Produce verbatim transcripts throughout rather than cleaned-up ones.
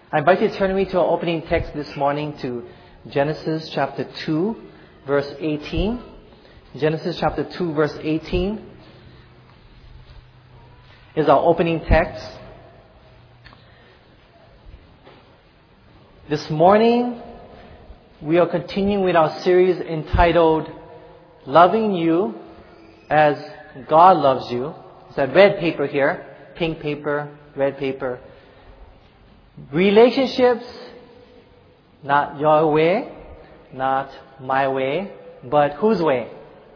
I invite you to turn with me to our opening text this morning to Genesis chapter two, verse eighteen. Genesis chapter two, verse eighteen is our opening text. This morning, we are continuing with our series entitled Loving You as God Loves You. It's a red paper here, pink paper, red paper. Relationships, not your way, not my way, but whose way?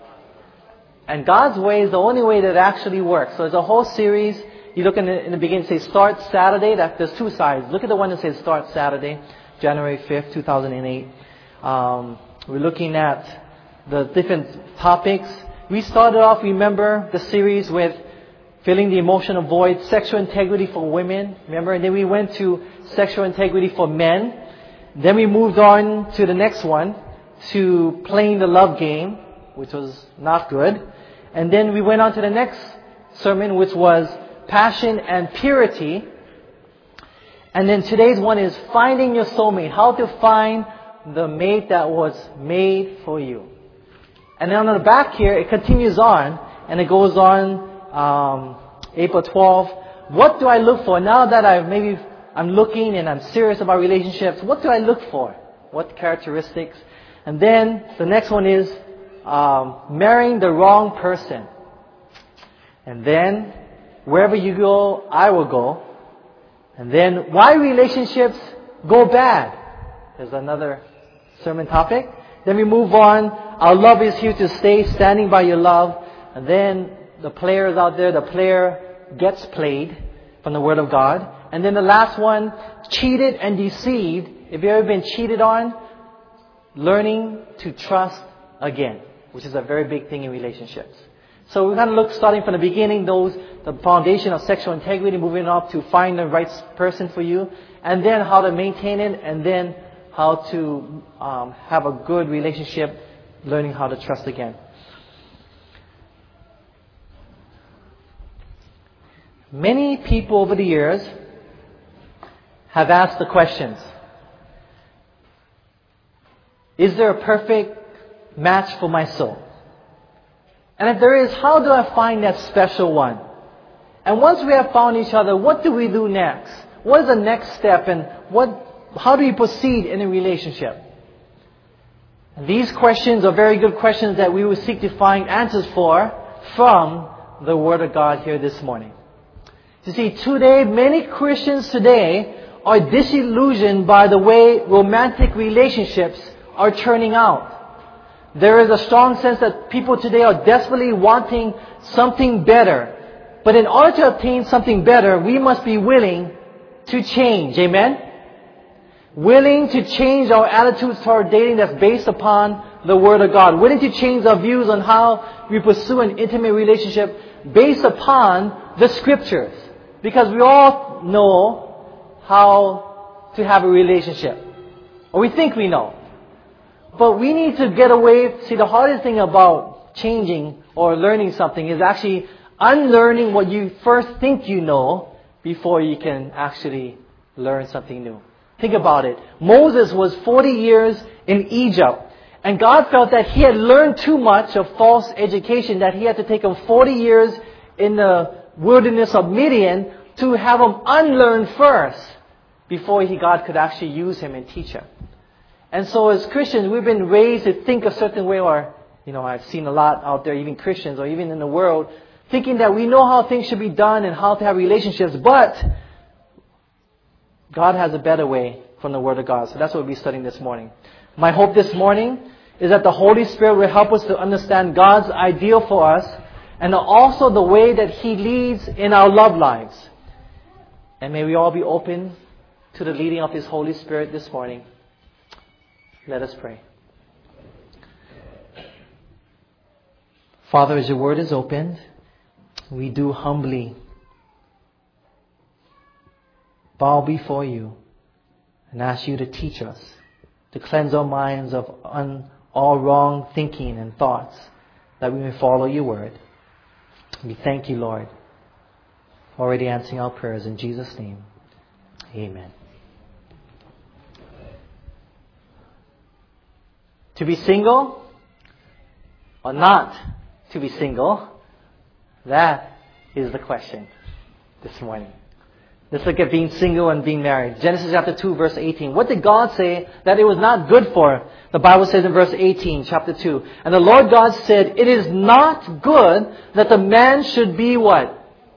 And God's way is the only way that actually works. So it's a whole series. You look in the, in the beginning, it says Start Saturday. That, there's two sides. Look at the one that says Start Saturday, January fifth, two thousand eight. Um, we're looking at the different topics. We started off, remember, the series with filling the emotional void, sexual integrity for women, remember? And then we went to sexual integrity for men. Then we moved on to the next one, to playing the love game, which was not good. And then we went on to the next sermon, which was passion and purity. And then today's one is finding your soulmate, how to find the mate that was made for you. And then on the back here, it continues on, and it goes on Um, April twelfth. What do I look for now that I've maybe I'm looking and I'm serious about relationships? What do I look for? What characteristics? And then the next one is um, marrying the wrong person. And then wherever you go, I will go. And then why relationships go bad. There's another sermon topic. Then we move on. Our love is here to stay, standing by your love. And then the players out there, the player gets played from the Word of God. And then the last one, cheated and deceived. If you've ever been cheated on, learning to trust again, which is a very big thing in relationships. So we're going to look, starting from the beginning, those, the foundation of sexual integrity, moving up to find the right person for you, and then how to maintain it, and then how to um, have a good relationship, learning how to trust again. Many people over the years have asked the questions, is there a perfect match for my soul? And if there is, how do I find that special one? And once we have found each other, what do we do next? What is the next step, and what, how do we proceed in a relationship? And these questions are very good questions that we will seek to find answers for from the Word of God here this morning. You see, today, many Christians today are disillusioned by the way romantic relationships are turning out. There is a strong sense that people today are desperately wanting something better. But in order to obtain something better, we must be willing to change. Amen? Willing to change our attitudes toward dating that's based upon the Word of God. Willing to change our views on how we pursue an intimate relationship based upon the Scriptures. Because we all know how to have a relationship. Or we think we know. But we need to get away. See, the hardest thing about changing or learning something is actually unlearning what you first think you know before you can actually learn something new. Think about it. Moses was forty years in Egypt. And God felt that he had learned too much of false education, that he had to take him forty years in the wilderness of Midian to have him unlearn first before he, God could actually use him and teach him. And so as Christians, we've been raised to think a certain way, or, you know, I've seen a lot out there, even Christians or even in the world, thinking that we know how things should be done and how to have relationships, but God has a better way from the Word of God. So that's what we'll be studying this morning. My hope this morning is that the Holy Spirit will help us to understand God's ideal for us, and also the way that He leads in our love lives. And may we all be open to the leading of His Holy Spirit this morning. Let us pray. Father, as your Word is opened, we do humbly bow before you and ask you to teach us, to cleanse our minds of un, all wrong thinking and thoughts, that we may follow your Word. We thank you, Lord, for already answering our prayers in Jesus' name. Amen. To be single or not to be single? That is the question this morning. Let's look at being single and being married. Genesis chapter two, verse eighteen. What did God say that it was not good for? The Bible says in verse eighteen, chapter two. And the Lord God said, it is not good that the man should be what?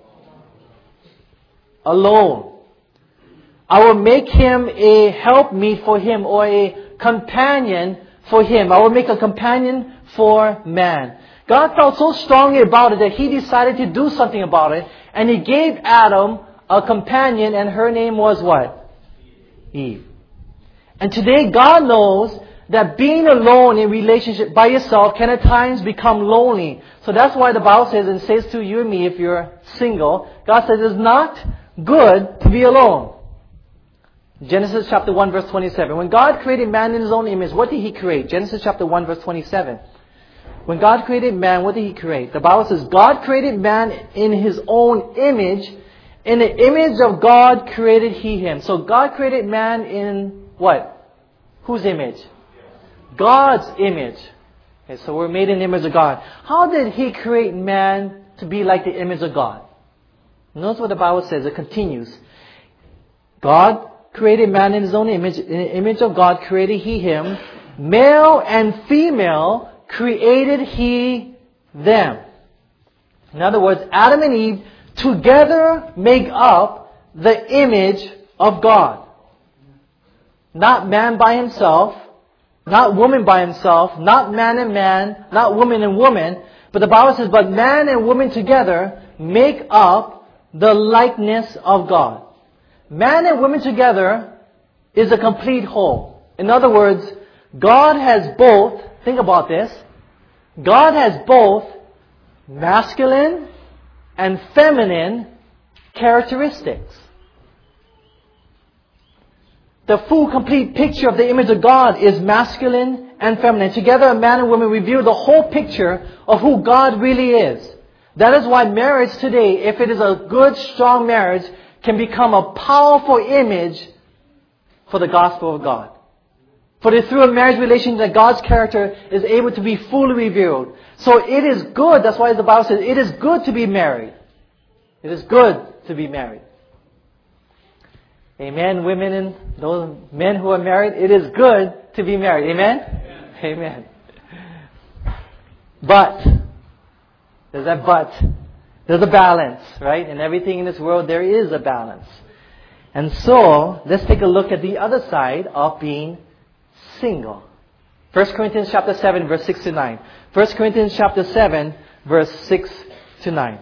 Alone. I will make him a helpmeet for him, or a companion for him. I will make a companion for man. God felt so strongly about it that He decided to do something about it. And He gave Adam a companion, and her name was what? Eve. And today God knows that being alone in relationship by yourself can at times become lonely. So that's why the Bible says, and says to you and me, if you're single, God says it's not good to be alone. Genesis chapter one, verse twenty-seven. When God created man in His own image, what did He create? Genesis chapter one, verse twenty-seven. When God created man, what did He create? The Bible says, God created man in His own image. In the image of God created He him. So God created man in what? Whose image? God's image. Okay, so we're made in the image of God. How did He create man to be like the image of God? Notice what the Bible says. It continues. God created man in His own image. In the image of God created He him. Male and female created He them. In other words, Adam and Eve together make up the image of God. Not man by himself, not woman by himself, not man and man, not woman and woman. But the Bible says, but man and woman together make up the likeness of God. Man and woman together is a complete whole. In other words, God has both, think about this, God has both masculine and feminine characteristics. The full, complete picture of the image of God is masculine and feminine. Together, a man and woman reveal the whole picture of who God really is. That is why marriage today, if it is a good, strong marriage, can become a powerful image for the gospel of God. For it is through a marriage relationship that God's character is able to be fully revealed. So it is good, that's why the Bible says, it is good to be married. It is good to be married. Amen, women and those men who are married, it is good to be married. Amen? Amen. Amen. But, there's that but. There's a balance, right? In everything in this world, there is a balance. And so, let's take a look at the other side of being single. First Corinthians chapter seven, verse six to nine. First Corinthians chapter seven, verse six to nine.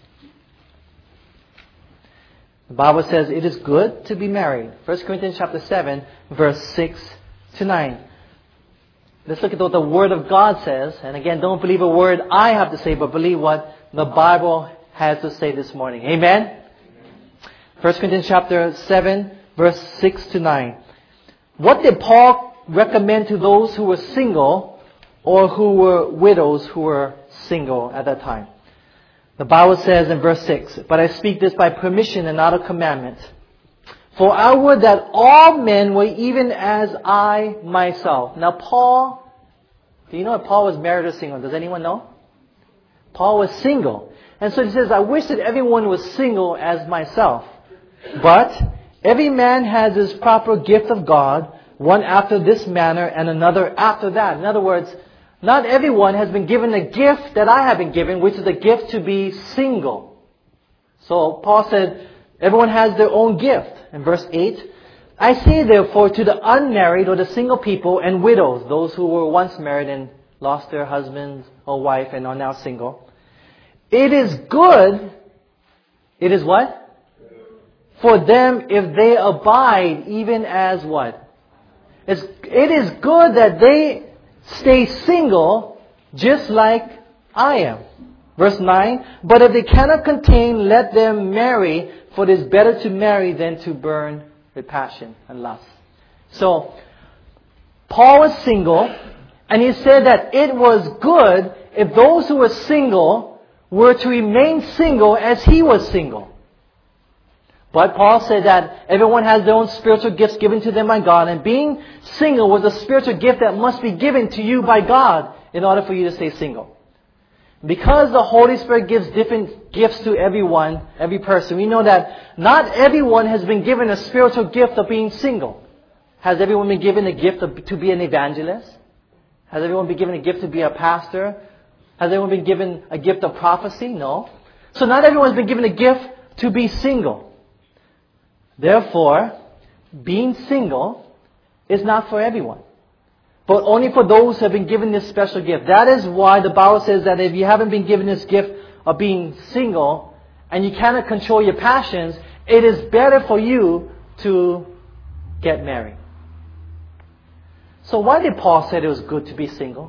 The Bible says it is good to be married. First Corinthians chapter seven, verse six to nine. Let's look at what the Word of God says. And again, don't believe a word I have to say, but believe what the Bible has to say this morning. Amen? First Corinthians chapter seven, verse six to nine. What did Paul recommend to those who were single or who were widows who were single at that time? The Bible says in verse six, but I speak this by permission and not a commandment. For I would that all men were even as I myself. Now Paul, do you know if Paul was married or single? Does anyone know? Paul was single. And so he says, I wish that everyone was single as myself. But every man has his proper gift of God, one after this manner and another after that. In other words, not everyone has been given the gift that I have been given, which is the gift to be single. So Paul said, everyone has their own gift. In verse eight, I say therefore to the unmarried or the single people and widows, those who were once married and lost their husband or wife and are now single, it is good, it is what? For them if they abide even as what? It's, it is good that they stay single just like I am. Verse nine, but if they cannot contain, let them marry, for it is better to marry than to burn with passion and lust. So, Paul was single, and he said that it was good if those who were single were to remain single as he was single. But Paul said that everyone has their own spiritual gifts given to them by God, and being single was a spiritual gift that must be given to you by God in order for you to stay single. Because the Holy Spirit gives different gifts to everyone, every person, we know that not everyone has been given a spiritual gift of being single. Has everyone been given a gift of, to be an evangelist? Has everyone been given a gift to be a pastor? Has everyone been given a gift of prophecy? No. So not everyone has been given a gift to be single. Therefore, being single is not for everyone, but only for those who have been given this special gift. That is why the Bible says that if you haven't been given this gift of being single and you cannot control your passions, it is better for you to get married. So why did Paul say it was good to be single?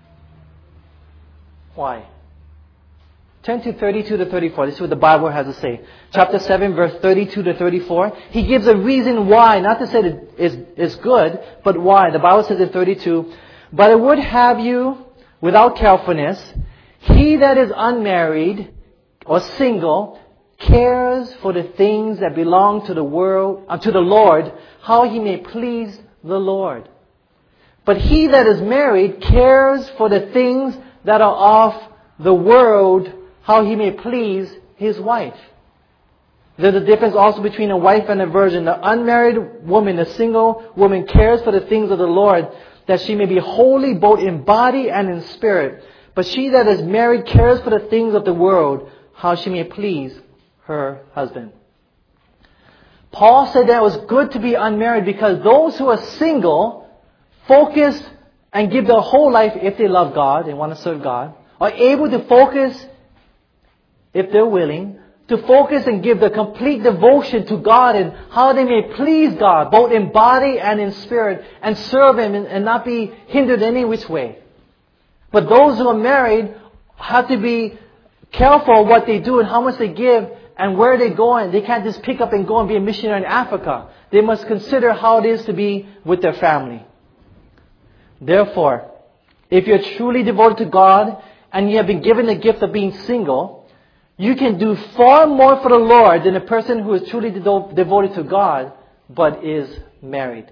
Why? Turn to thirty-two to thirty-four. This is what the Bible has to say. Chapter seven, verse thirty-two to thirty-four. He gives a reason why. Not to say that it is, is good, but why. The Bible says in thirty-two, "But I would have you without carefulness. He that is unmarried or single cares for the things that belong to the world, uh, to the Lord, how he may please the Lord. But he that is married cares for the things that are of the world, how he may please his wife." There's a difference also between a wife and a virgin. The unmarried woman, the single woman, cares for the things of the Lord, that she may be holy both in body and in spirit. But she that is married cares for the things of the world, how she may please her husband. Paul said that it was good to be unmarried because those who are single focus and give their whole life, if they love God and want to serve God, are able to focus, if they're willing, to focus and give the complete devotion to God and how they may please God, both in body and in spirit, and serve Him and, and not be hindered any which way. But those who are married have to be careful of what they do and how much they give and where they go. And they can't just pick up and go and be a missionary in Africa. They must consider how it is to be with their family. Therefore, if you're truly devoted to God and you have been given the gift of being single, you can do far more for the Lord than a person who is truly de- devoted to God but is married.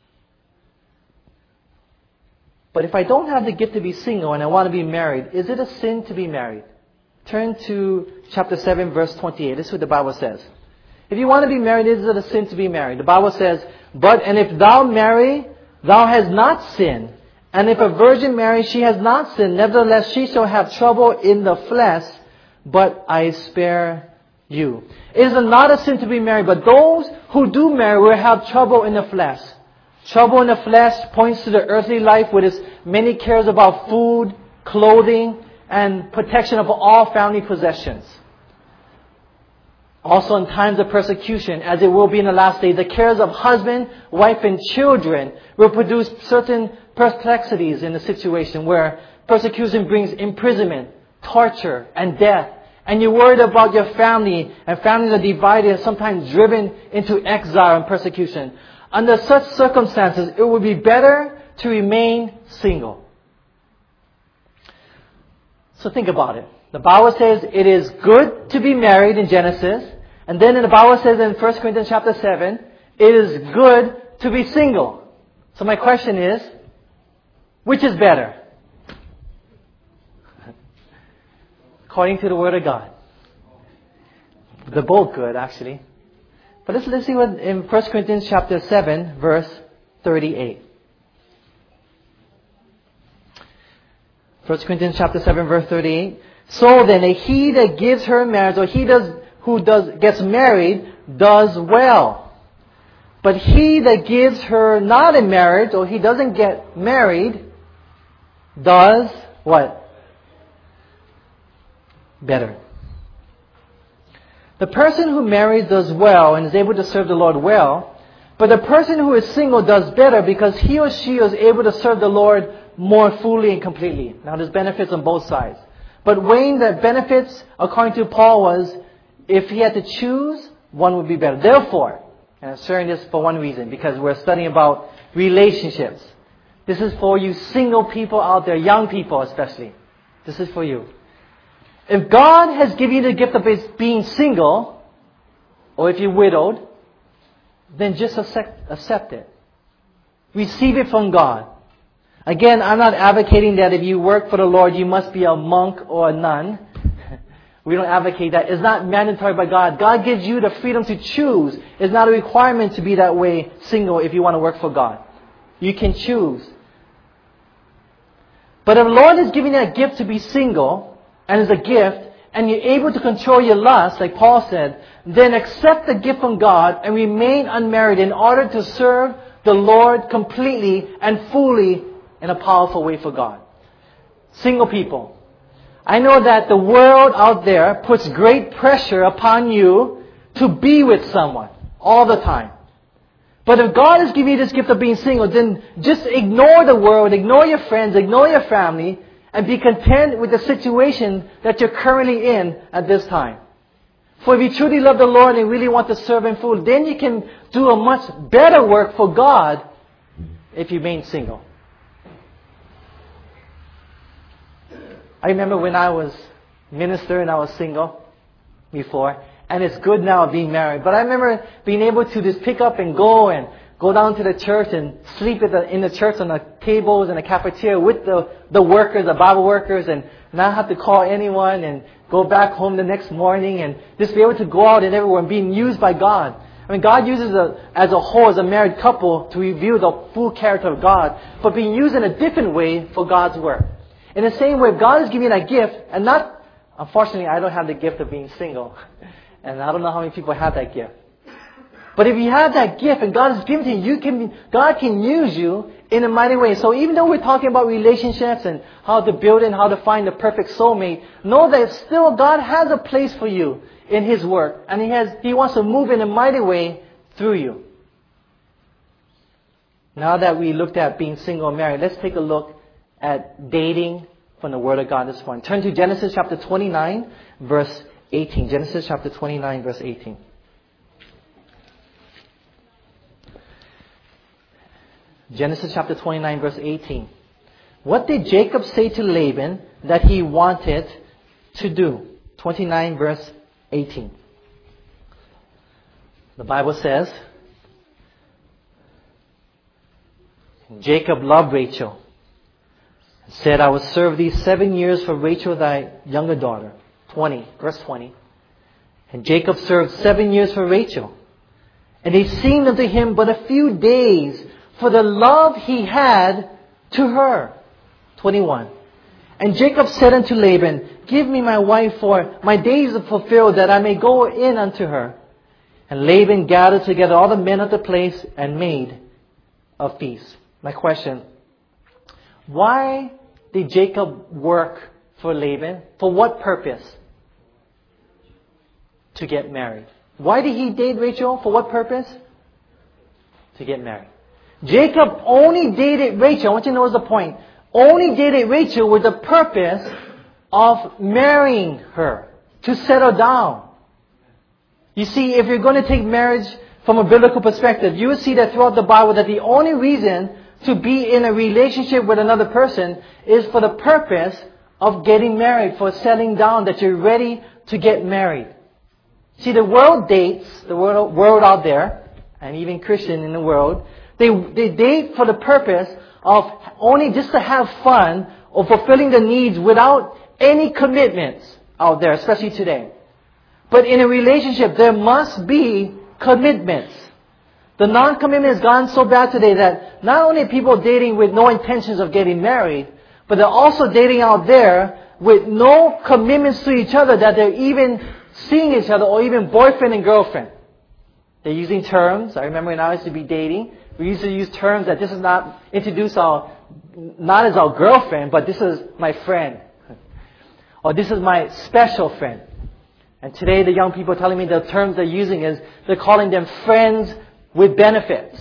But if I don't have the gift to be single and I want to be married, is it a sin to be married? Turn to chapter seven, verse twenty-eight. This is what the Bible says. If you want to be married, is it a sin to be married? The Bible says, "But, and if thou marry, thou hast not sinned. And if a virgin marry, she has not sinned. Nevertheless, she shall have trouble in the flesh, but I spare you." It is not a sin to be married, but those who do marry will have trouble in the flesh. Trouble in the flesh points to the earthly life with its many cares about food, clothing, and protection of all family possessions. Also in times of persecution, as it will be in the last day, the cares of husband, wife, and children will produce certain perplexities in the situation where persecution brings imprisonment, torture, and death. And you're worried about your family, and families are divided and sometimes driven into exile and persecution. Under such circumstances, it would be better to remain single. So think about it. The Bible says it is good to be married in Genesis. And then the Bible says in First Corinthians chapter seven, it is good to be single. So my question is, which is better? According to the Word of God. They're both good, actually. But let's, let's see what in First Corinthians chapter seven, verse thirty-eight. First Corinthians chapter seven, verse thirty-eight. "So then, he that gives her marriage, or he does who does gets married, does well. But he that gives her not in marriage, or he doesn't get married, does what? Better." The person who marries does well and is able to serve the Lord well. But the person who is single does better because he or she is able to serve the Lord more fully and completely. Now there's benefits on both sides. But weighing the benefits, according to Paul, was if he had to choose, one would be better. Therefore, and I'm sharing this for one reason, because we're studying about relationships. This is for you single people out there, young people especially. This is for you. If God has given you the gift of being single, or if you're widowed, then just accept, accept it. Receive it from God. Again, I'm not advocating that if you work for the Lord, you must be a monk or a nun. We don't advocate that. It's not mandatory by God. God gives you the freedom to choose. It's not a requirement to be that way single if you want to work for God. You can choose. But if the Lord is giving you a gift to be single, and it's a gift, and you're able to control your lust, like Paul said, then accept the gift from God and remain unmarried in order to serve the Lord completely and fully in a powerful way for God. Single people, I know that the world out there puts great pressure upon you to be with someone all the time. But if God has given you this gift of being single, then just ignore the world, ignore your friends, ignore your family, and be content with the situation that you're currently in at this time. For if you truly love the Lord and really want to serve Him fully, then you can do a much better work for God if you remain single. I remember when I was minister and I was single before, and it's good now being married. But I remember being able to just pick up and go and go down to the church and sleep at the, in the church on the tables and the cafeteria with the, the workers, the Bible workers, and not have to call anyone and go back home the next morning and just be able to go out and everywhere and being used by God. I mean, God uses a, as a whole, as a married couple, to reveal the full character of God, but being used in a different way for God's work. In the same way, if God is giving you that gift, and not, unfortunately, I don't have the gift of being single. And I don't know how many people have that gift. But if you have that gift and God has given it to you, you can, God can use you in a mighty way. So even though we're talking about relationships and how to build and how to find the perfect soulmate, know that still God has a place for you in His work. And He has, He wants to move in a mighty way through you. Now that we looked at being single and married, let's take a look at dating from the Word of God this morning. Turn to Genesis chapter twenty-nine, verse eighteen. Genesis chapter twenty-nine, verse eighteen. Genesis chapter twenty-nine, verse eighteen. What did Jacob say to Laban that he wanted to do? twenty-nine, verse eighteen. The Bible says, Jacob loved Rachel, said, I will serve thee seven years for Rachel thy younger daughter. twenty, verse twenty. And Jacob served seven years for Rachel. And they seemed unto him but a few days for the love he had to her. twenty-one. And Jacob said unto Laban, give me my wife, for my days are fulfilled, that I may go in unto her. And Laban gathered together all the men of the place and made a feast. My question, why did Jacob work for Laban? For what purpose? To get married. Why did he date Rachel? For what purpose? To get married. Jacob only dated Rachel. I want you to know the point. Only dated Rachel with the purpose of marrying her. To settle down. You see, if you're going to take marriage from a biblical perspective, you will see that throughout the Bible that the only reason to be in a relationship with another person is for the purpose of getting married, for settling down, that you're ready to get married. See, the world dates, the world, world out there, and even Christian in the world, they, they date for the purpose of only just to have fun or fulfilling the needs without any commitments out there, especially today. But in a relationship, there must be commitments. The non-commitment has gone so bad today that not only are people dating with no intentions of getting married, but they're also dating out there with no commitments to each other, that they're even seeing each other, or even boyfriend and girlfriend. They're using terms. I remember when I used to be dating, we used to use terms that this is not introduced our, not as our girlfriend, but this is my friend. Or this is my special friend. And today the young people are telling me the terms they're using is, they're calling them friends with benefits.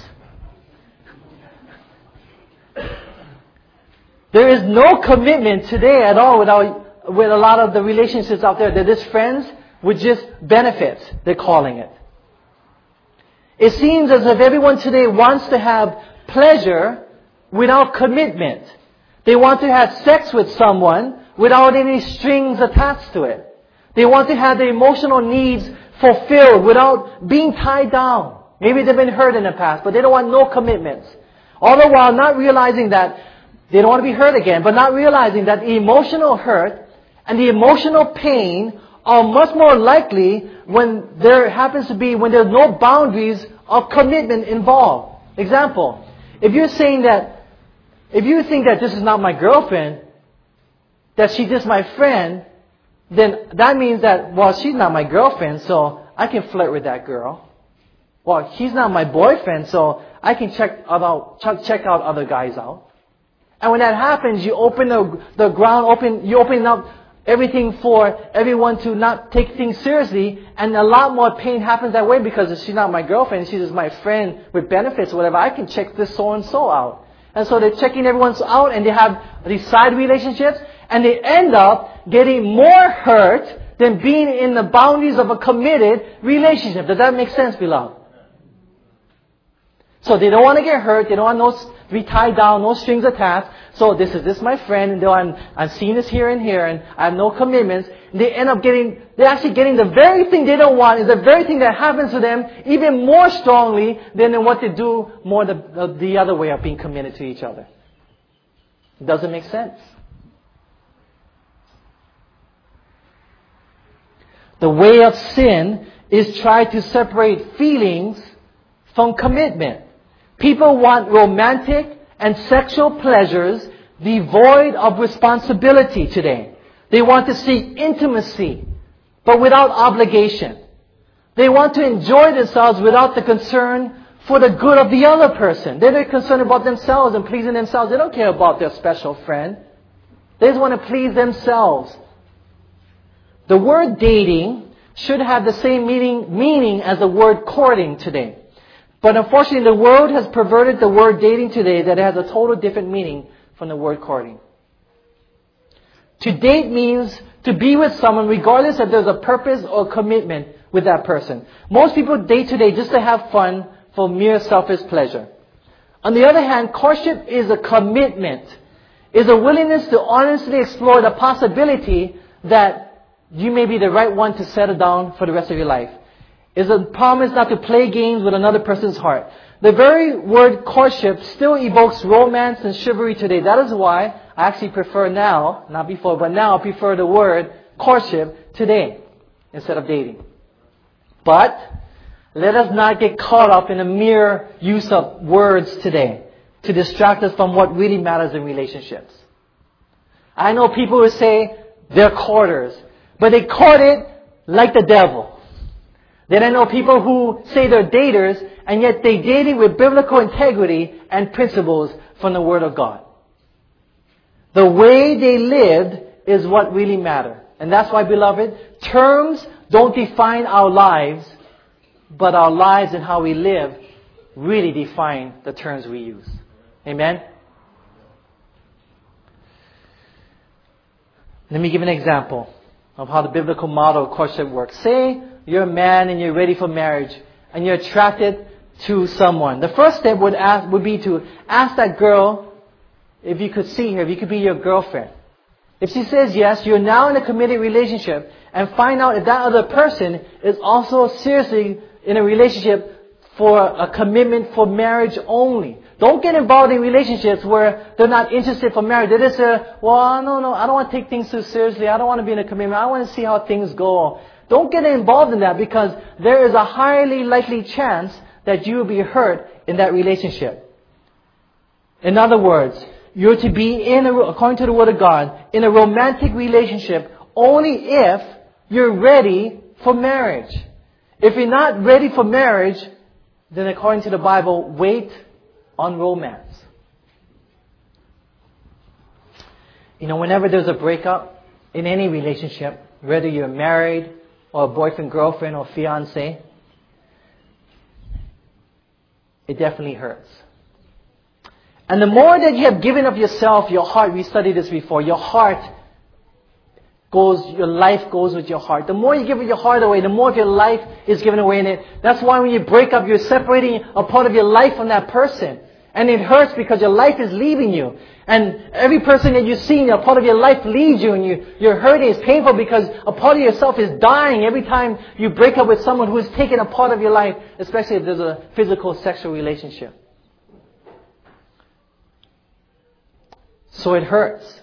There is no commitment today at all with, our, with a lot of the relationships out there. They're just friends with just benefits, they're calling it. It seems as if everyone today wants to have pleasure without commitment. They want to have sex with someone without any strings attached to it. They want to have their emotional needs fulfilled, without being tied down. Maybe they've been hurt in the past, but they don't want no commitments. All the while not realizing that they don't want to be hurt again, but not realizing that the emotional hurt and the emotional pain are much more likely when there happens to be, when there's no boundaries of commitment involved. Example, if you're saying that, if you think that this is not my girlfriend, that she's just my friend, then that means that, well, she's not my girlfriend, so I can flirt with that girl. Well, he's not my boyfriend, so I can check out, check out other guys out. And when that happens, you open the, the ground, open, you open up everything for everyone to not take things seriously, and a lot more pain happens that way because she's not my girlfriend, she's just my friend with benefits or whatever. I can check this so-and-so out. And so they're checking everyone out, and they have these side relationships, and they end up getting more hurt than being in the boundaries of a committed relationship. Does that make sense, beloved? So they don't want to get hurt. They don't want no to be tied down, no strings attached. So this is this is my friend, and though I'm I'm seeing this here and here, and I have no commitments. They end up getting they're actually getting the very thing they don't want is the very thing that happens to them even more strongly than in what they do more the the, the other way of being committed to each other. It doesn't make sense. The way of sin is try to separate feelings from commitment. People want romantic and sexual pleasures devoid of responsibility today. They want to seek intimacy, but without obligation. They want to enjoy themselves without the concern for the good of the other person. They're very concerned about themselves and pleasing themselves. They don't care about their special friend. They just want to please themselves. The word dating should have the same meaning, meaning as the word courting today. But unfortunately, the world has perverted the word dating today that it has a total different meaning from the word courting. To date means to be with someone regardless if there's a purpose or commitment with that person. Most people date today just to have fun for mere selfish pleasure. On the other hand, courtship is a commitment, is a willingness to honestly explore the possibility that you may be the right one to settle down for the rest of your life. Is a promise not to play games with another person's heart. The very word courtship still evokes romance and chivalry today. That is why I actually prefer now, not before, but now I prefer the word courtship today instead of dating. But let us not get caught up in a mere use of words today to distract us from what really matters in relationships. I know people who say they're courters, but they court it like the devil. Then I know people who say they're daters, and yet they dating with biblical integrity and principles from the Word of God. The way they lived is what really matters. And that's why, beloved, terms don't define our lives, but our lives and how we live really define the terms we use. Amen? Let me give an example of how the biblical model of courtship works. Say you're a man and you're ready for marriage and you're attracted to someone. The first step would ask would be to ask that girl if you could see her, if you could be your girlfriend. If she says yes, you're now in a committed relationship, and find out if that other person is also seriously in a relationship for a commitment for marriage only. Don't get involved in relationships where they're not interested for marriage. They just say, well, no, no, I don't want to take things too seriously. I don't want to be in a commitment. I want to see how things go. Don't get involved in that, because there is a highly likely chance that you will be hurt in that relationship. In other words, you're to be in, a, according to the Word of God, in a romantic relationship only if you're ready for marriage. If you're not ready for marriage, then according to the Bible, wait on romance. You know, whenever there's a breakup in any relationship, whether you're married or a boyfriend, girlfriend, or fiancé, it definitely hurts. And the more that you have given of yourself, your heart, we studied this before, your heart goes, your life goes with your heart. The more you give your heart away, the more of your life is given away in it. That's why when you break up, you're separating a part of your life from that person. And it hurts because your life is leaving you. And every person that you see, a part of your life leaves you, and you, you're hurting. It's painful because a part of yourself is dying every time you break up with someone who has taken a part of your life, especially if there's a physical sexual relationship. So it hurts.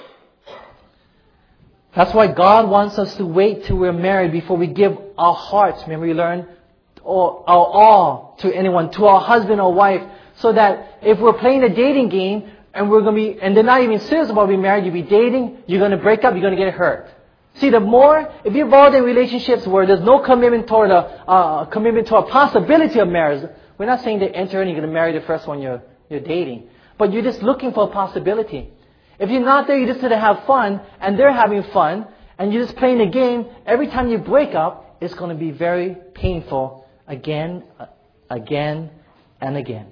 That's why God wants us to wait till we're married before we give our hearts. Remember, we learned our all to anyone, to our husband or wife, so that if we're playing a dating game and we're going to be, and they're not even serious about being married, you'll be dating, you're going to break up, you're going to get hurt. See, the more, if you're involved in relationships where there's no commitment toward a, uh, commitment to a possibility of marriage, we're not saying that enter and you're going to marry the first one you're, you're dating, but you're just looking for a possibility. If you're not there, you're just there to have fun, and they're having fun, and you're just playing a game, every time you break up, it's going to be very painful again, again, and again.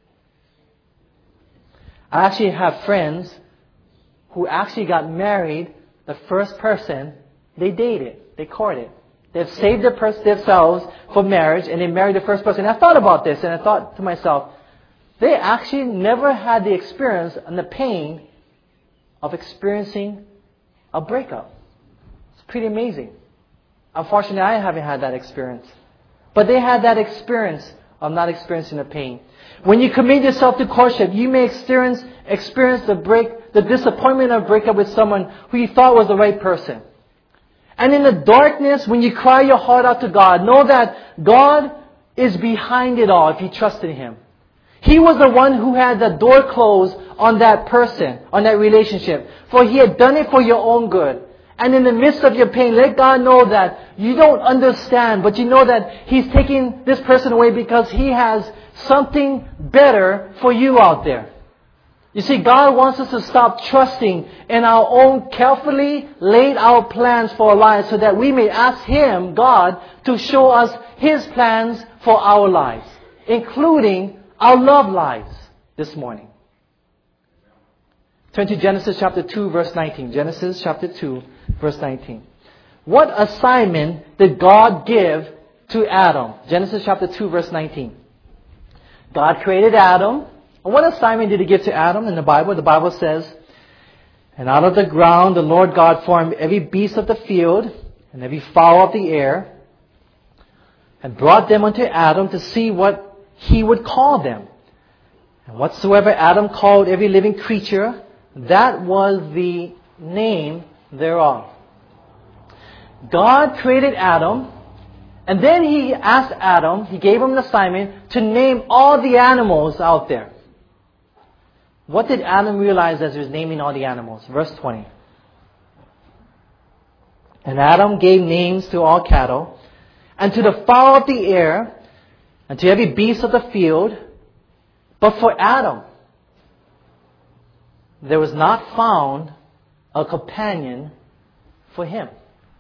I actually have friends who actually got married the first person they dated, they courted. They've saved their pers- themselves for marriage, and they married the first person. And I thought about this, and I thought to myself, they actually never had the experience and the pain of experiencing a breakup. It's pretty amazing. Unfortunately, I haven't had that experience. But they had that experience of not experiencing the pain. When you commit yourself to courtship, you may experience experience the break, the disappointment of breakup with someone who you thought was the right person. And in the darkness, when you cry your heart out to God, know that God is behind it all if you trust in Him. He was the one who had the door closed on that person, on that relationship. For He had done it for your own good. And in the midst of your pain, let God know that you don't understand, but you know that He's taking this person away because He has something better for you out there. You see, God wants us to stop trusting in our own carefully laid out plans for our lives so that we may ask Him, God, to show us His plans for our lives, including our love lives this morning. Turn to Genesis chapter two, verse nineteen. Genesis chapter two, verse nineteen. What assignment did God give to Adam? Genesis chapter two, verse nineteen. God created Adam. And what assignment did He give to Adam in the Bible? The Bible says, and out of the ground the Lord God formed every beast of the field and every fowl of the air and brought them unto Adam to see what he would call them. And whatsoever Adam called every living creature, that was the name thereof. God created Adam, and then He asked Adam, He gave him an assignment to name all the animals out there. What did Adam realize as he was naming all the animals? Verse twenty. And Adam gave names to all cattle, and to the fowl of the air, and to every beast of the field. But for Adam, there was not found a companion for him.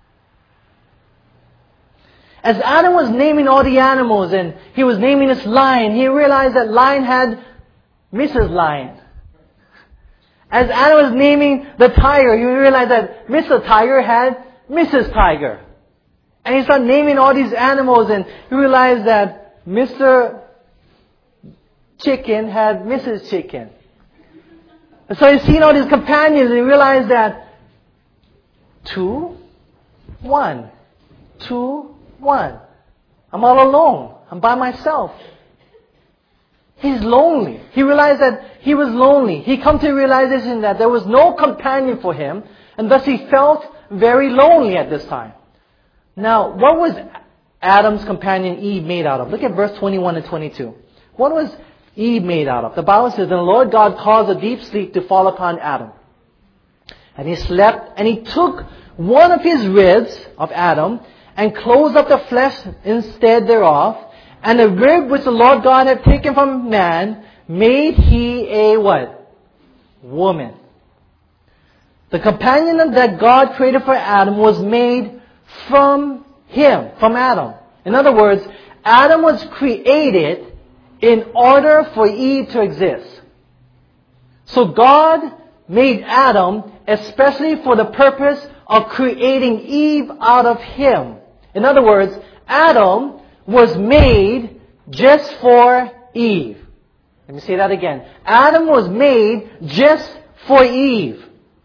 As Adam was naming all the animals, and he was naming this lion, he realized that lion had Missus Lion. As Adam was naming the tiger, he realized that Mister Tiger had Missus Tiger. And he started naming all these animals, and he realized that Mister Chicken had Missus Chicken. And so he's seen all these companions, and he realized that two, one, two, one. I'm all alone. I'm by myself. He's lonely. He realized that he was lonely. He come to the realization that there was no companion for him, and thus he felt very lonely at this time. Now, what was Adam's companion Eve made out of? Look at verse twenty-one and twenty-two. What was Eve made out of? The Bible says, and the Lord God caused a deep sleep to fall upon Adam. And he slept, and He took one of his ribs of Adam, and closed up the flesh instead thereof. And the rib which the Lord God had taken from man, made He a what? Woman. The companion that God created for Adam was made from him, from Adam. In other words, Adam was created in order for Eve to exist. So God made Adam especially for the purpose of creating Eve out of him. In other words, Adam was made just for Eve. Let me say that again. Adam was made just for Eve.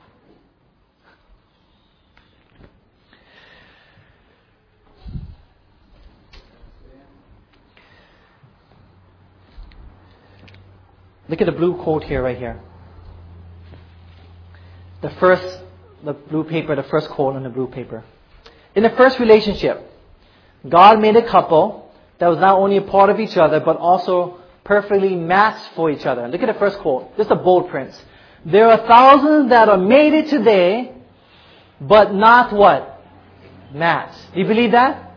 Look at the blue quote here, right here. The first, the blue paper, the first quote on the blue paper. In the first relationship, God made a couple that was not only a part of each other, but also perfectly matched for each other. Look at the first quote. This is a bold print. There are thousands that are mated today, but not what? Matched. Do you believe that?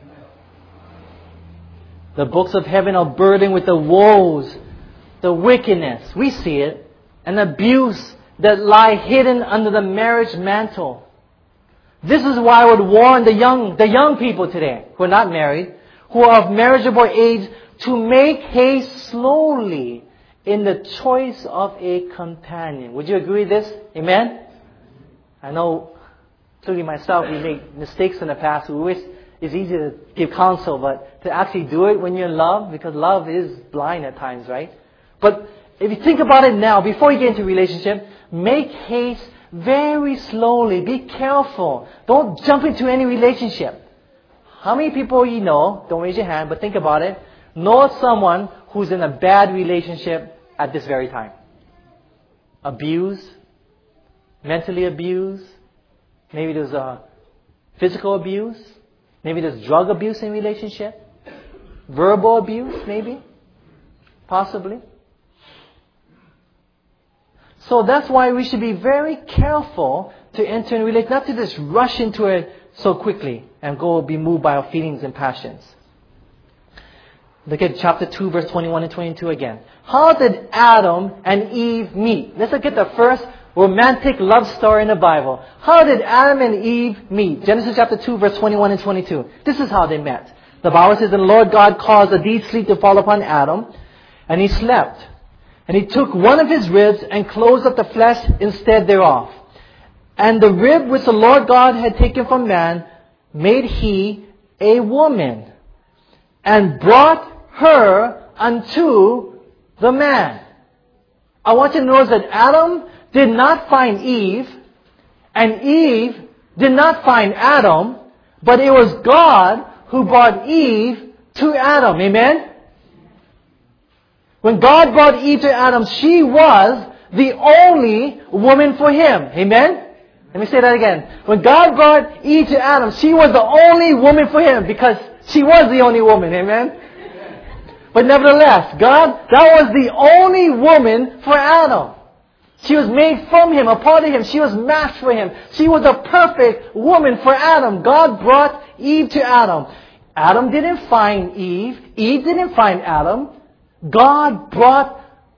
The books of heaven are burdened with the woes, the wickedness, we see it, and abuse that lie hidden under the marriage mantle. This is why I would warn the young, the young people today who are not married, who are of marriageable age, to make haste slowly in the choice of a companion. Would you agree with this? Amen? I know, including myself, we make mistakes in the past. We wish it's easy to give counsel, but to actually do it when you're in love, because love is blind at times, right? But if you think about it now, before you get into a relationship, make haste very slowly. Be careful. Don't jump into any relationship. How many people you know, don't raise your hand, but think about it, know someone who's in a bad relationship at this very time? Abused, mentally abused, maybe there's a physical abuse, maybe there's drug abuse in relationship, verbal abuse maybe, possibly. So that's why we should be very careful to enter in a relationship, not to just rush into it so quickly and go be moved by our feelings and passions. Look at chapter two, verse twenty-one and twenty-two again. How did Adam and Eve meet? Let's look at the first romantic love story in the Bible. How did Adam and Eve meet? Genesis chapter two, verse twenty-one and twenty-two. This is how they met. The Bible says, "And the Lord God caused a deep sleep to fall upon Adam, and he slept. And he took one of his ribs and closed up the flesh instead thereof. And the rib which the Lord God had taken from man made he a woman, and brought her unto the man." I want you to notice that Adam did not find Eve, and Eve did not find Adam, but it was God who brought Eve to Adam. Amen? When God brought Eve to Adam, she was the only woman for him. Amen? Let me say that again. When God brought Eve to Adam, she was the only woman for him because she was the only woman. Amen? But nevertheless, God, that was the only woman for Adam. She was made from him, a part of him. She was matched for him. She was a perfect woman for Adam. God brought Eve to Adam. Adam didn't find Eve. Eve didn't find Adam. God brought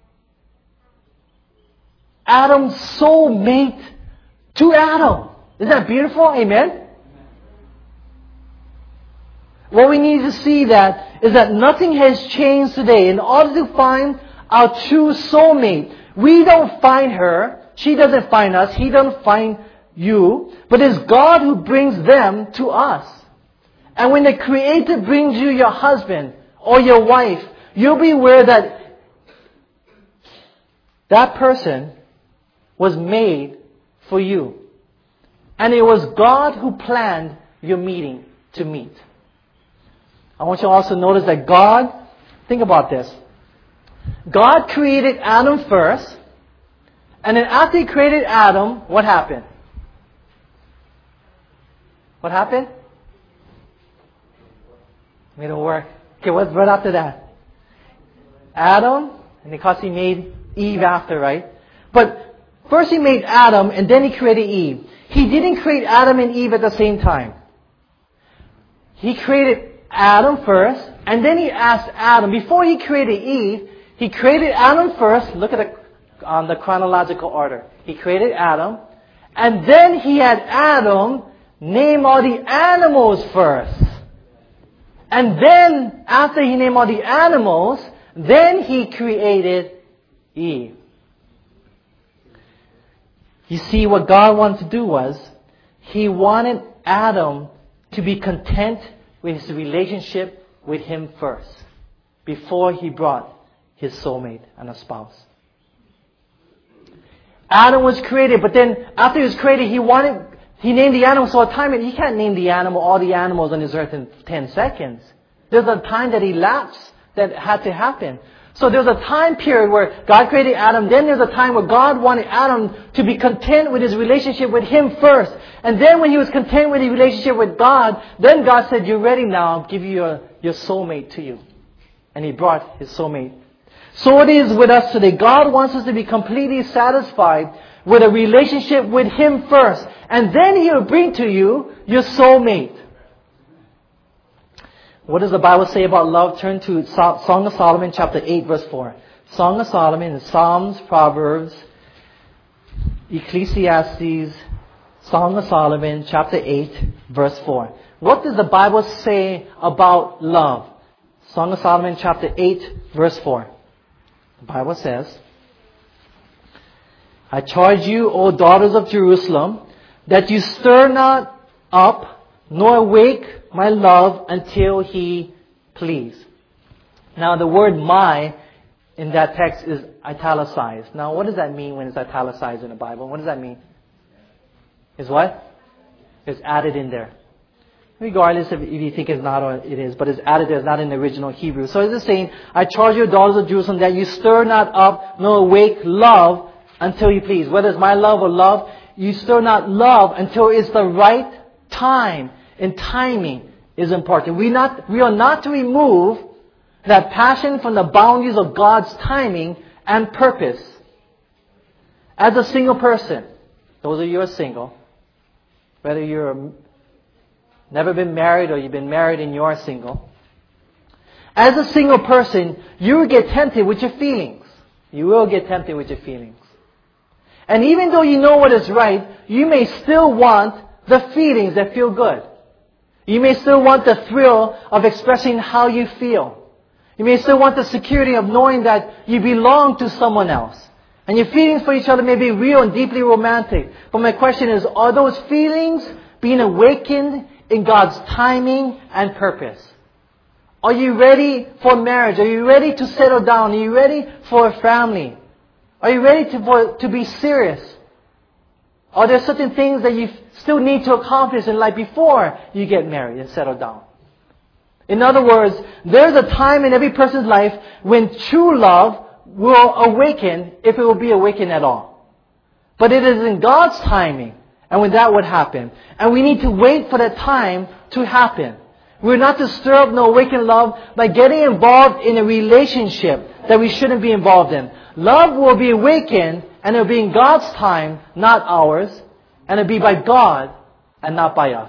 Adam's soulmate to Adam. Isn't that beautiful? Amen? What we need to see that is that nothing has changed today. In order to find our true soulmate, we don't find her. She doesn't find us. He doesn't find you. But it's God who brings them to us. And when the Creator brings you your husband or your wife, you'll be aware that that person was made for you. And it was God who planned your meeting to meet. I want you to also notice that God, think about this. God created Adam first. And then after He created Adam, what happened? What happened? Made it work. Okay, what's right after that? Adam, and because He made Eve after, right? But first He made Adam, and then He created Eve. He didn't create Adam and Eve at the same time. He created Adam first, and then He asked Adam, before He created Eve, He created Adam first. Look at the, on the chronological order. He created Adam, and then He had Adam name all the animals first. And then, after He named all the animals, then He created Eve. You see, what God wanted to do was, He wanted Adam to be content with his relationship with Him first, before He brought his soulmate and a spouse. Adam was created, but then after he was created, he wanted, he named the animals. So a time, he can't name the animal, all the animals on this earth in ten seconds. There's a time that elapsed that had to happen. So there's a time period where God created Adam. Then there's a time where God wanted Adam to be content with his relationship with Him first. And then when he was content with his relationship with God, then God said, you're ready now. I'll give you your, your soulmate to you. And He brought His soulmate. So it is with us today. God wants us to be completely satisfied with a relationship with Him first. And then He will bring to you your soulmate. What does the Bible say about love? Turn to Song of Solomon, chapter eight, verse four. Song of Solomon, Psalms, Proverbs, Ecclesiastes, Song of Solomon, chapter eight, verse four. What does the Bible say about love? Song of Solomon, chapter eight, verse four. The Bible says, I charge you, O daughters of Jerusalem, that you stir not up, nor awake my love until He please. Now the word my in that text is italicized. Now what does that mean when it's italicized in the Bible? What does that mean? Is what? It's added in there. Regardless if, if you think it's not or it is, but it's added there, it's not in the original Hebrew. So it's saying, I charge you, daughters of Jerusalem, that you stir not up, nor awake love until you please. Whether it's my love or love, you stir not love until it's the right time. And timing is important. We not we are not to remove that passion from the boundaries of God's timing and purpose. As a single person, those of you who are single, whether you're never been married or you've been married and you are single, as a single person, you will get tempted with your feelings. You will get tempted with your feelings. And even though you know what is right, you may still want the feelings that feel good. You may still want the thrill of expressing how you feel. You may still want the security of knowing that you belong to someone else. And your feelings for each other may be real and deeply romantic. But my question is, are those feelings being awakened in God's timing and purpose? Are you ready for marriage? Are you ready to settle down? Are you ready for a family? Are you ready to, for, to be serious? Are there certain things that you still need to accomplish in life before you get married and settle down? In other words, there's a time in every person's life when true love will awaken, if it will be awakened at all. But it is in God's timing, and when that would happen. And we need to wait for that time to happen. We're not to stir up no awakened love by getting involved in a relationship that we shouldn't be involved in. Love will be awakened, and it will be in God's time, not ours. And it will be by God and not by us.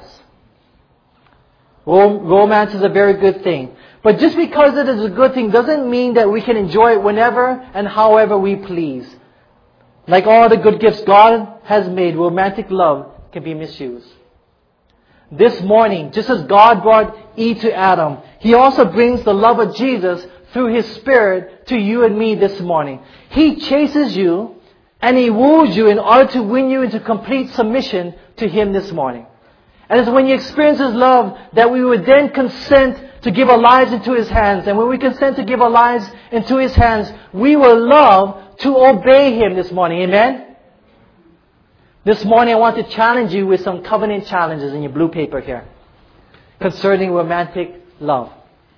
Romance is a very good thing. But just because it is a good thing doesn't mean that we can enjoy it whenever and however we please. Like all the good gifts God has made, romantic love can be misused. This morning, just as God brought Eve to Adam, He also brings the love of Jesus through His Spirit to you and me this morning. He chases you and He woos you in order to win you into complete submission to Him this morning. And it's when you experience His love that we would then consent to give our lives into His hands. And when we consent to give our lives into His hands, we will love to obey Him this morning. Amen? This morning I want to challenge you with some covenant challenges in your blue paper here concerning romantic love.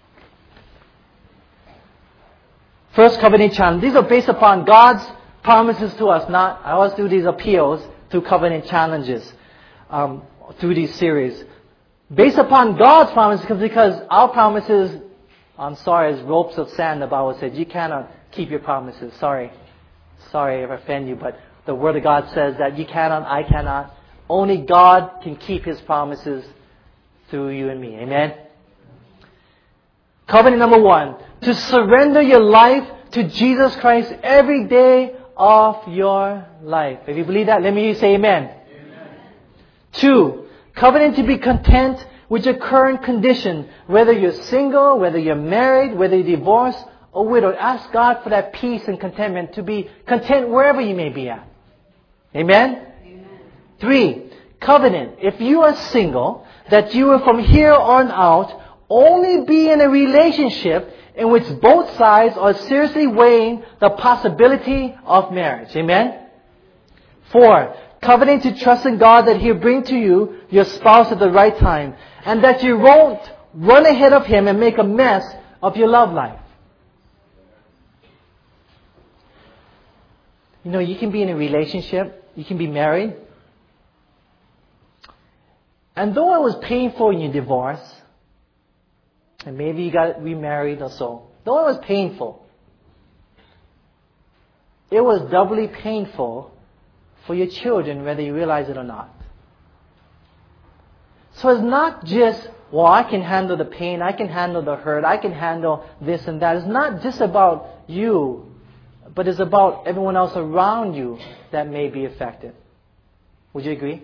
First covenant challenge. These are based upon God's promises to us. Not, I always do these appeals through covenant challenges um, through these series. Based upon God's promises, because our promises, I'm sorry, as ropes of sand, the Bible says, you cannot keep your promises. Sorry. Sorry if I offend you, but the Word of God says that you cannot, I cannot. Only God can keep His promises through you and me. Amen? Covenant number one, to surrender your life to Jesus Christ every day of your life. If you believe that, let me say amen. Amen. Two, covenant to be content with your current condition, whether you're single, whether you're married, whether you're divorced or widowed. Ask God for that peace and contentment to be content wherever you may be at. Amen? Amen. Three, covenant. If you are single, that you will from here on out only be in a relationship in which both sides are seriously weighing the possibility of marriage. Amen? Four, covenant to trust in God that He'll bring to you your spouse at the right time, and that you won't run ahead of Him and make a mess of your love life. You know, you can be in a relationship, you can be married, and though it was painful in your divorce, and maybe you got remarried or so, though it was painful, it was doubly painful for your children, whether you realize it or not. So it's not just, well, I can handle the pain, I can handle the hurt, I can handle this and that. It's not just about you, but it's about everyone else around you that may be affected. Would you agree?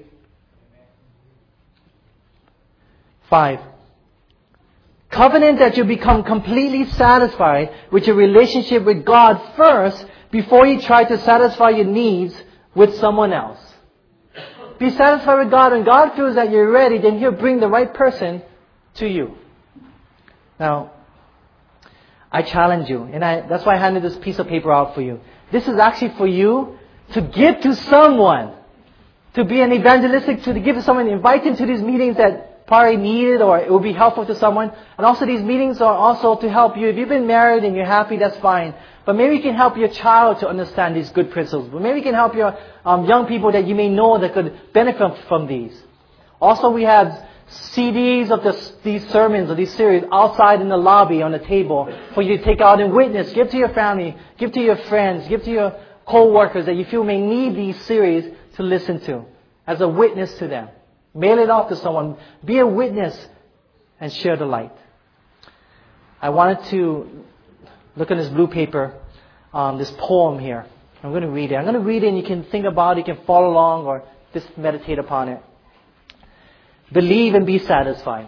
Five, covenant that you become completely satisfied with your relationship with God first before you try to satisfy your needs with someone else. Be satisfied with God. When God feels that you're ready, then He'll bring the right person to you. Now, I challenge you, and I, that's why I handed this piece of paper out for you. This is actually for you to give to someone, to be an evangelistic, to give to someone, invite them to these meetings that probably need it, or it will be helpful to someone. And also these meetings are also to help you. If you've been married and you're happy, that's fine. But maybe you can help your child to understand these good principles. But maybe you can help your um, young people that you may know that could benefit from these. Also, we have C Ds of this, these sermons or these series outside in the lobby on the table for you to take out and witness. Give to your family, give to your friends, give to your co-workers that you feel may need these series to listen to as a witness to them. Mail it off to someone. Be a witness and share the light. I wanted to look at this blue paper, um, this poem here. I'm going to read it. I'm going to read it and you can think about it, you can follow along or just meditate upon it. Believe and be satisfied.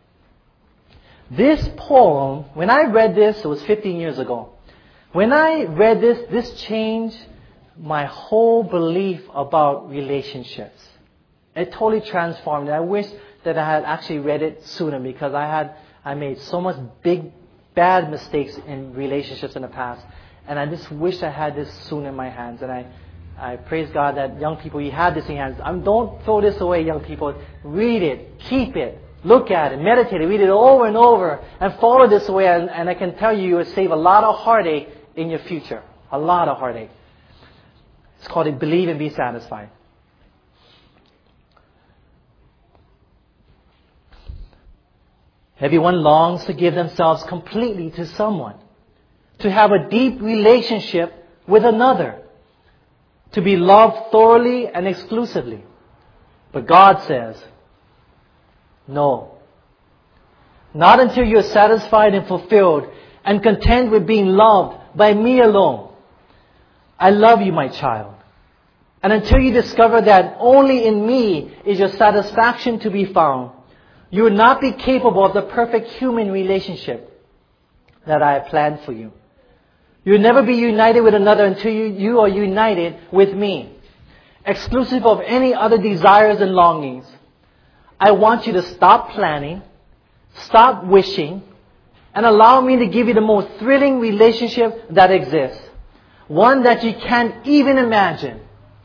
This poem, when I read this, it was fifteen years ago. When I read this, this changed my whole belief about relationships. It totally transformed it. I wish that I had actually read it sooner because I had I made so much big, bad mistakes in relationships in the past. And I just wish I had this sooner in my hands. And I, I praise God that young people, you have this in your hands. Um, don't throw this away, young people. Read it. Keep it. Look at it. Meditate it. Read it over and over. And follow this way. And, and I can tell you, you will save a lot of heartache in your future. A lot of heartache. It's called it Believe and Be Satisfied. Everyone longs to give themselves completely to someone, to have a deep relationship with another, to be loved thoroughly and exclusively. But God says, no. Not until you're satisfied and fulfilled and content with being loved by me alone. I love you, my child. And until you discover that only in me is your satisfaction to be found, you will not be capable of the perfect human relationship that I have planned for you. You will never be united with another until you, you are united with me, exclusive of any other desires and longings. I want you to stop planning, stop wishing, and allow me to give you the most thrilling relationship that exists. One that you can't even imagine.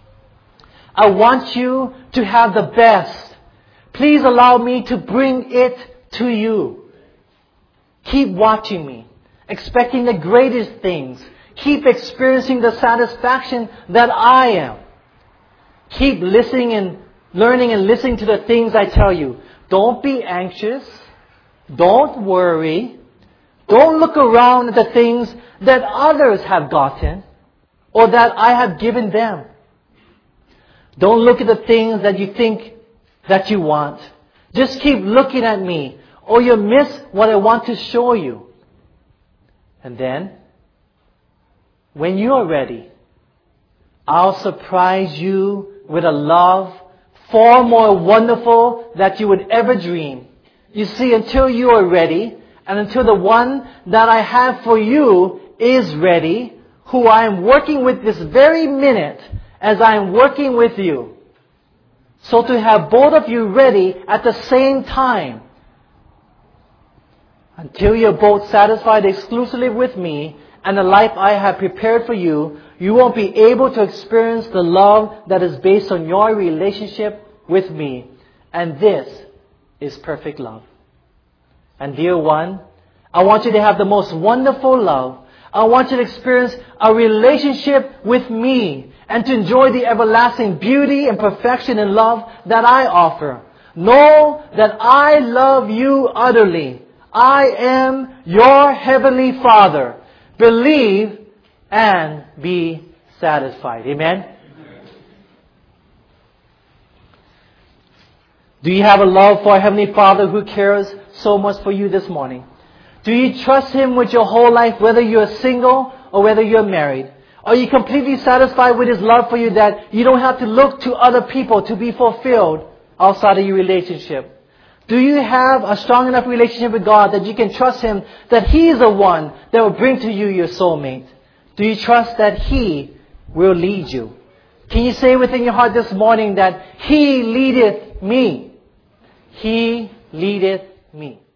I want you to have the best. Please allow me to bring it to you. Keep watching me, expecting the greatest things. Keep experiencing the satisfaction that I am. Keep listening and learning and listening to the things I tell you. Don't be anxious. Don't worry. Don't look around at the things that others have gotten or that I have given them. Don't look at the things that you think that you want. Just keep looking at me or you'll miss what I want to show you. And then, when you are ready, I'll surprise you with a love far more wonderful than you would ever dream. You see, until you are ready, and until the one that I have for you is ready, who I am working with this very minute as I am working with you. So to have both of you ready at the same time, Until you're both satisfied exclusively with me and the life I have prepared for you, you won't be able to experience the love that is based on your relationship with me. And this is perfect love. And dear one, I want you to have the most wonderful love. I want you to experience a relationship with me and to enjoy the everlasting beauty and perfection and love that I offer. Know that I love you utterly. I am your heavenly Father. Believe and be satisfied. Amen? Do you have a love for a Heavenly Father who cares so much for you this morning? Do you trust Him with your whole life, whether you're single or whether you're married? Are you completely satisfied with His love for you that you don't have to look to other people to be fulfilled outside of your relationship? Do you have a strong enough relationship with God that you can trust Him that He is the one that will bring to you your soulmate? Do you trust that He will lead you? Can you say within your heart this morning that He leadeth me? He leadeth me.